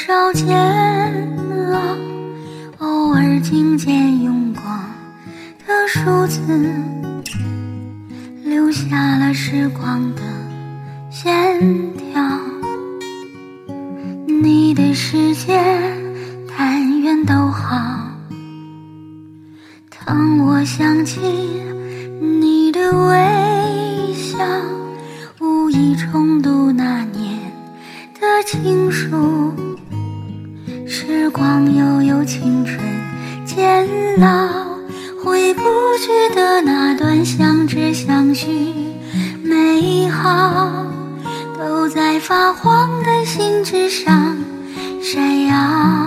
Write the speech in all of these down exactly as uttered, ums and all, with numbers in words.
少煎熬，偶尔听见用过的数字，留下了时光的线条。你的世界但愿都好，当我想起你的微笑，无意重读那年的情书。时光悠悠，青春渐老，回不去的那段相知相许美好，都在发黄的信纸上闪耀。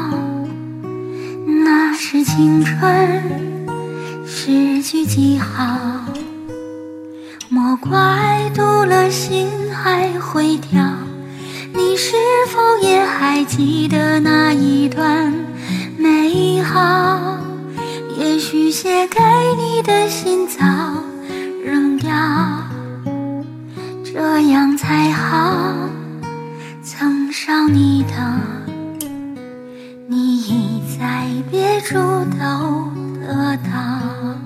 那是青春失去记号，莫怪读了心还会跳。你是否也还记得那一段美好？也许写给你的信早扔掉，这样才好。曾少你的，你已在别处都得到。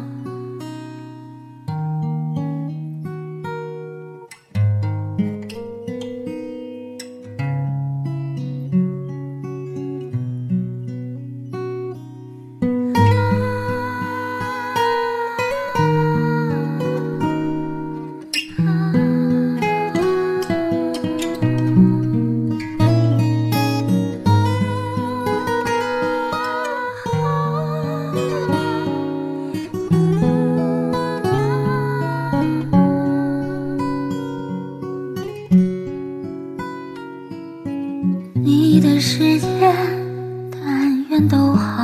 你的世界但愿都好，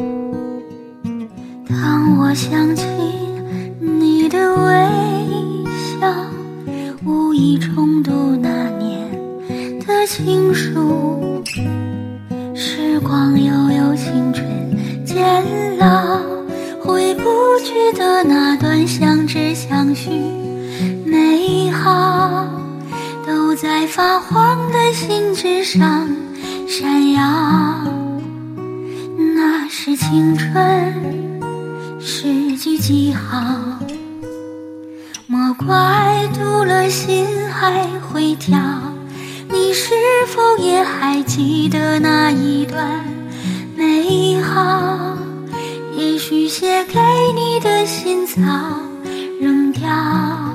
当我想起你的微笑，无意重读那年的情书。时光悠悠，青春渐老，回不去的那段相知相许美好，都在发黄的信纸上闪耀。那是青春失去记号，莫怪读了心还会跳。你是否也还记得那一段美好？也许写给你的信早扔掉，